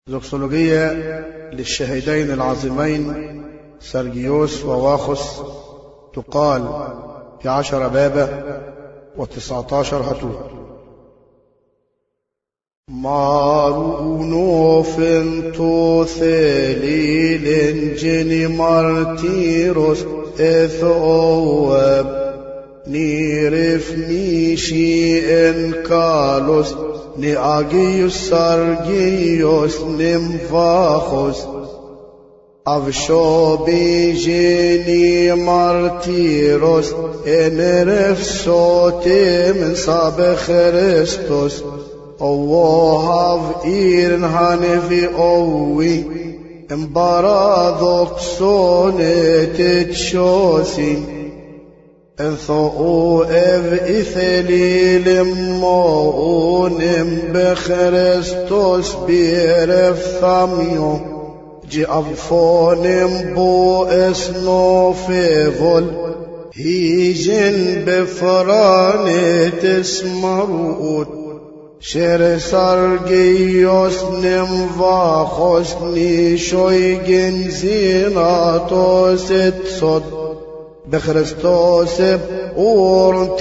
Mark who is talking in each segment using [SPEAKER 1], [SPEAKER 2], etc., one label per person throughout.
[SPEAKER 1] زوكسولوجية للشهيدين العظيمين سرجيوس وواخس، تقال في 10 بابة و19 هتوت. مارونو فنتو ثليل جني مارتيروس اثواب نيرف ميشي انكالوس نياجيوس سرجيوس نمفاخوس أفشو بيجيني مارتيروس انرف صوتي من صاب خريستوس اوهاف ايرن هانفي اوي امبارادوكسون تتشوسي انثو اف اثليل مؤونم بخريستوس بيرف ثاميو جي افونم بو اسنو فيفول هيجن بفراني تسمرؤوت شر سرجيوس نمفاخوس نيشويجن زيناتوس اتصد بخريستوس بورنت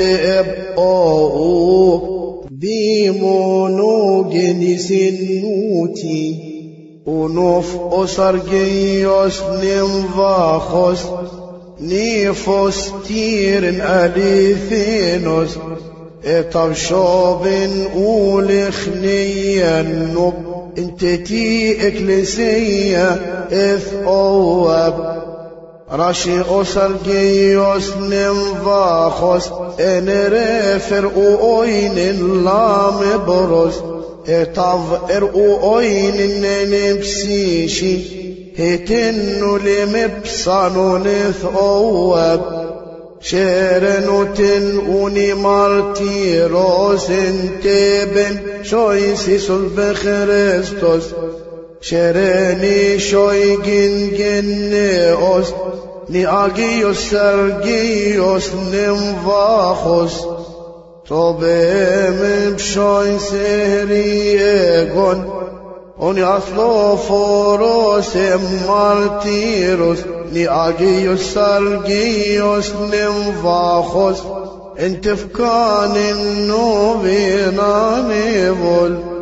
[SPEAKER 1] او بيمونو جنسنوتي ونوف أسرجيوس نمفاخوس نيفوس تيرن أليثينوس اتفشوبن أولخنيا نب انت تي اكليسيا اث اواب راشي أسرجيوس نمفاخوس انرفر اوين لام بروس اتاف ارؤو اوين نمسيشي هتنو لمبسانو نث اواب شيرنوتن اوني مارتيروس انتبن شويسيس بخريستوس شيرني شوي جنجنيوس نياجيوس سرجيوس نمفاخوس طبيم بشوي سهريغون اوني اصلو فوروس مارتيروس نياجيوس سرجيوس نمفاخوس انت فكان النوبينا نيفول